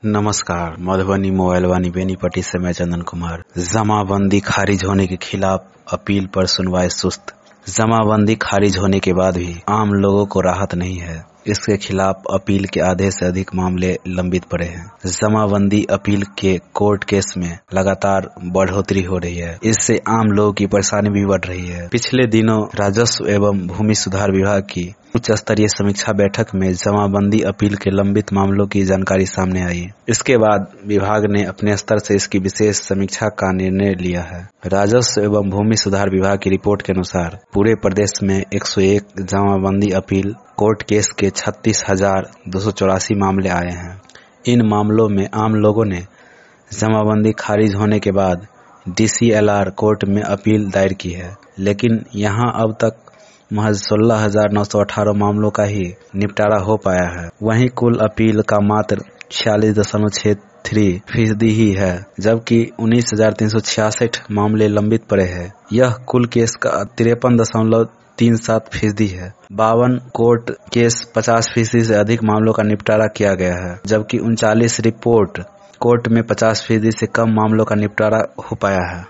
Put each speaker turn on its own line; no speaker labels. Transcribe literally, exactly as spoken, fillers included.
नमस्कार। मधुबनी मोबाइल वानी बेनीपट्टी से मैं चंदन कुमार। जमाबंदी खारिज होने के खिलाफ अपील पर सुनवाई सुस्त। जमाबंदी खारिज होने के बाद भी आम लोगों को राहत नहीं है। इसके खिलाफ अपील के आधे से अधिक मामले लंबित पड़े हैं। जमाबंदी अपील के कोर्ट केस में लगातार बढ़ोतरी हो रही है। इससे आम लोगों की परेशानी भी बढ़ रही है। पिछले दिनों राजस्व एवं भूमि सुधार विभाग की उच्च स्तरीय समीक्षा बैठक में जमाबंदी अपील के लंबित मामलों की जानकारी सामने आई। इसके बाद विभाग ने अपने स्तर से इसकी विशेष समीक्षा का निर्णय लिया है। राजस्व एवं भूमि सुधार विभाग की रिपोर्ट के अनुसार पूरे प्रदेश में एक सौ एक जमाबंदी अपील कोर्ट केस के छत्तीस हजार दो सौ चौरासी मामले आए हैं। इन मामलों में आम लोगों ने जमाबंदी खारिज होने के बाद D C L R court में अपील दायर की है, लेकिन यहां अब तक महज सोलह हजार नौ सौ अठारह मामलों का ही निपटारा हो पाया है। वहीं कुल अपील का मात्र छियालीस दशमलव छह तीन फीसदी ही है, जबकि उन्नीस हजार तीन सौ छियासठ मामले लंबित पड़े हैं। यह कुल केस का तिरपन दशमलव तीन सात फीसदी है। बावन कोर्ट केस पचास फीसदी से अधिक मामलों का निपटारा किया गया है, जबकि उनचालीस रिपोर्ट कोर्ट में पचास फीसदी से कम मामलों का निपटारा हो पाया है।